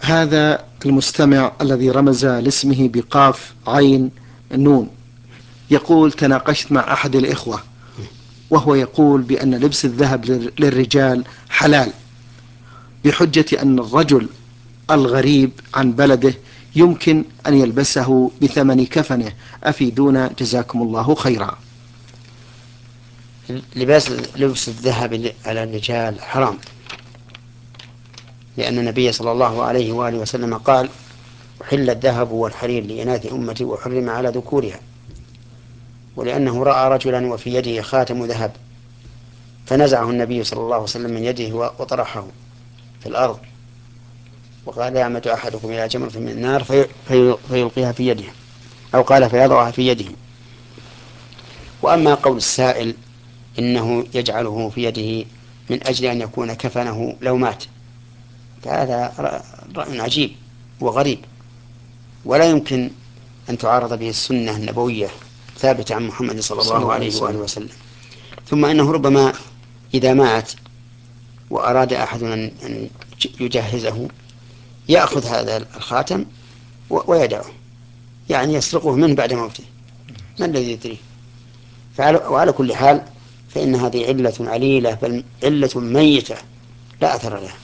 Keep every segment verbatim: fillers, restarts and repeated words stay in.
هذا المستمع الذي رمز لاسمه بقاف عين نون يقول: تناقشت مع أحد الإخوة وهو يقول بأن لبس الذهب للرجال حلال، بحجة أن الرجل الغريب عن بلده يمكن أن يلبسه بثمن كفنه. أفيدونا جزاكم الله خيرا. لباس لبس الذهب على الرجال حرام، لأن النبي صلى الله عليه وآله وسلم قال: أحل الذهب والحرير لإناث أمتي وحرم على ذكورها. ولأنه رأى رجلا وفي يده خاتم ذهب فنزعه النبي صلى الله عليه وسلم من يده وطرحه في الأرض، وقال: يعمد أحدكم إلى جمرة من النار في في فيلقيها في يده، أو قال فيضعها في يده. وأما قول السائل إنه يجعله في يده من أجل أن يكون كفنه لو مات، فهذا رأي عجيب وغريب، ولا يمكن أن تعارض به السنة النبوية ثابتة عن محمد صلى الله عليه وآله وسلم. ثم إنه ربما إذا مات وأراد أحد أن يجهزه يأخذ هذا الخاتم ويدعه، يعني يسرقه منه بعد موته، ما الذي يدري؟ وعلى كل حال فإن هذه علة عليلة، بل علة ميتة لا أثر لها.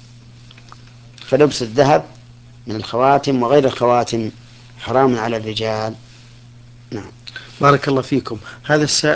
فلبس الذهب من الخواتم وغير الخواتم حرام على الرجال. نعم. بارك الله فيكم. هذا السائل